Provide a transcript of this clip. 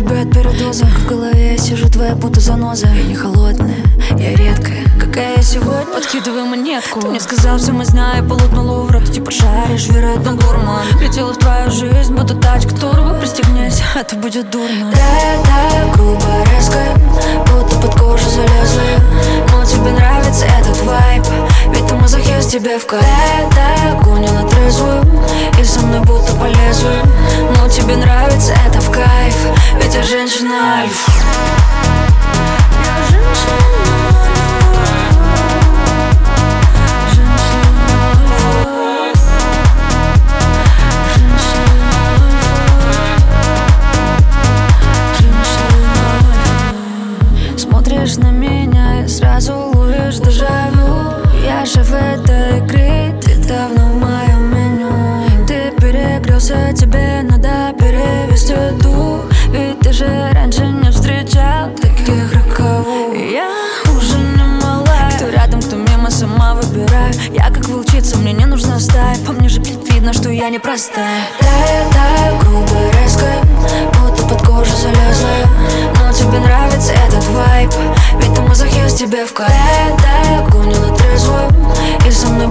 тебя от передоза. В голове я сижу, твоя будто заноза. Я не холодная, я редкая, какая я сегодня. Подкидывай монетку. Ты мне сказал все мазня и полотнула в рот. Типа шаришь, вероятно, гурман. Летела в твою жизнь, будто тачка турбо. Пристегнись, это будет дурно. Да, грубо, резко, будто под кожу залезла. Но тебе нравится этот вайб, ведь ты мазохист, тебе в кайф. Да, гоню на трезвую, и со мной будто по лезвию. Но тебе нравится это в кайф, ведь я женщина альф. Я женщина. Смотришь на меня и сразу ловишь дежавю. Я же в этой игре, ты давно в моем меню. Ты перегрелся, тебе надо перевести дух. Ведь ты же раньше не встречал таких роковых. Я уже не малая, кто рядом, кто мимо, сама выбираю. Я как волчица, мне не нужна стая. По мне же, блядь, видно, что я непростая. Да, грубо, резко, будто под кожу залезла. Но тебе нравится этот вайб, ведь ты мазохист, тебе в кайф. Да, гоню на трезвую, и со мной